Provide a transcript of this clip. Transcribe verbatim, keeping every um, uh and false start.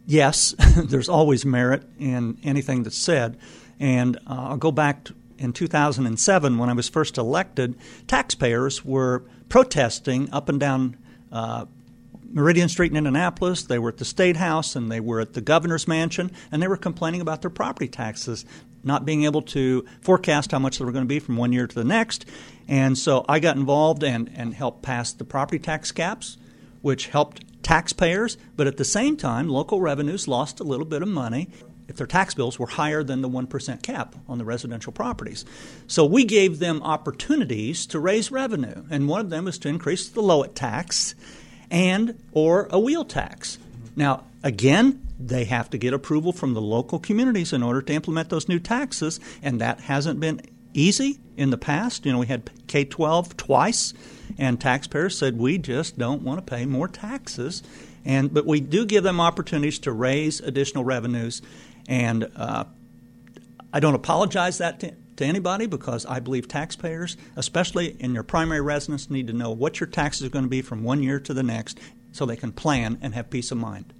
yes, there's always merit in anything that's said. And uh, I'll go back to in two thousand seven when I was first elected. Taxpayers were protesting up and down uh, Meridian Street in Indianapolis. They were at the State House and they were at the governor's mansion, and they were complaining about their property taxes, not being able to forecast how much they were going to be from one year to the next. And so I got involved and, and helped pass the property tax caps, which helped taxpayers, but at the same time, local revenues lost a little bit of money if their tax bills were higher than the one percent cap on the residential properties. So we gave them opportunities to raise revenue, and one of them was to increase the Lowit tax and or a wheel tax. Now, again, they have to get approval from the local communities in order to implement those new taxes, and that hasn't been easy in the past. You know, we had K twelve twice, and taxpayers said, we just don't want to pay more taxes. And but we do give them opportunities to raise additional revenues. And uh, I don't apologize that to, to anybody, because I believe taxpayers, especially in your primary residence, need to know what your taxes are going to be from one year to the next so they can plan and have peace of mind.